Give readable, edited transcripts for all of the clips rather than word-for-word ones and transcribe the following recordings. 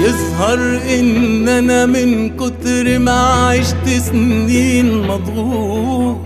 يظهر ان انا من كتر ما عشت سنين مضغوط،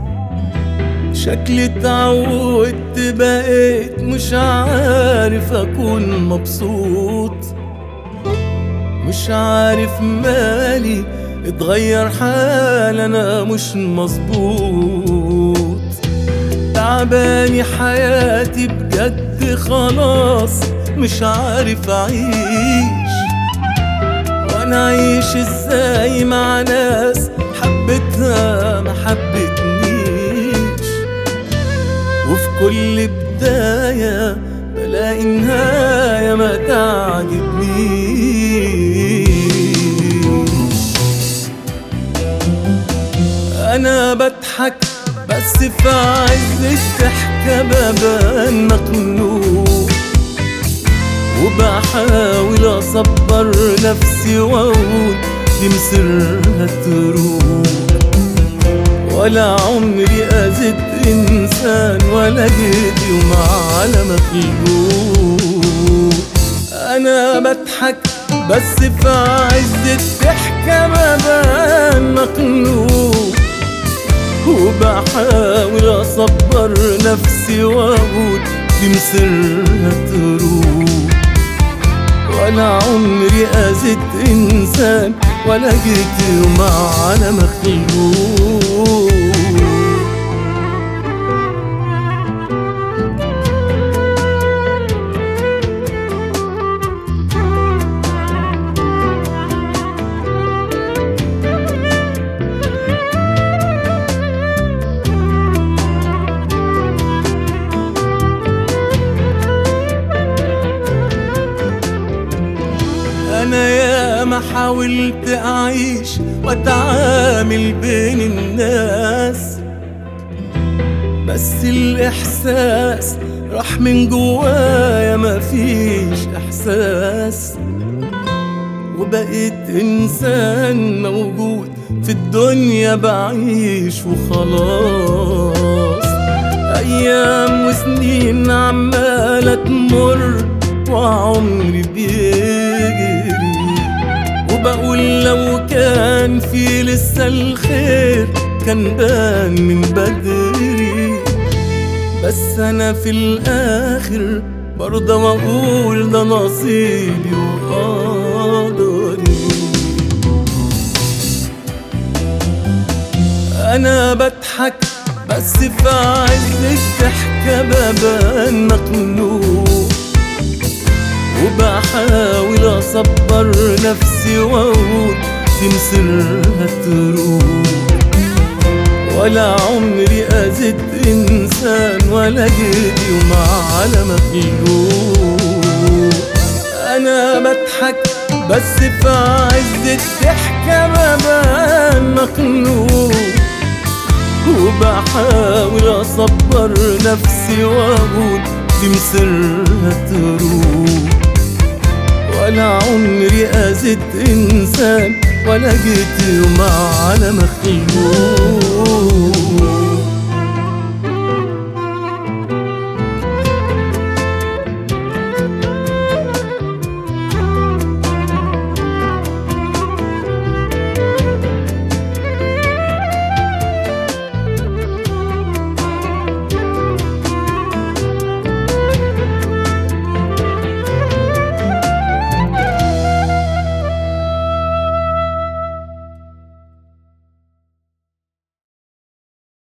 شكلي اتعودت بقيت مش عارف اكون مبسوط. مش عارف مالي اتغير حال انا مش مظبوط. تعباني حياتي بجد خلاص مش عارف اعيش، وانا عايش ازاي مع ناس حبتها ما حبتنيش. وفي كل بداية بلاقي نهاية ما تعجبنيش. انا بضحك بس في عز الضحكة ببان مخنوق، وبحاول اصبر نفسي واقول دي مصيرها تروح. ولا عمري اذيت انسان ولا جيت يوم على مخلوق. انا بضحك بس في عز الضحكة ببان مخنوق، وبحاول اصبر نفسي واقول دي مصيرها تروح. ولا عمري اذيت انسان ولا جيت يوم على مخلوق. أنا ياما حاولت أعيش وأتعامل بين الناس، بس الإحساس راح من جوايا مفيش إحساس. وبقيت إنسان موجود في الدنيا بعيش وخلاص. أيام وسنين عمالة تمر وعمري بيجري، وبقول لو كان في لسه الخير كان بان من بدري. بس انا في الاخر برضه واقول ده نصيبي وقدري. انا بضحك بس في عز الضحكة ببان مخنوق، وبحاول اصبر نفسي واقول دي مصيرها تروح. ولا عمري اذيت انسان ولا جيت يوم على مخلوق. انا بضحك بس في عز الضحكة ببان مخنوق، وبحاول اصبر نفسي واقول دي مصيرها تروح. ولا عمري اذيت انسان ولا جيت يوم على مخلوق.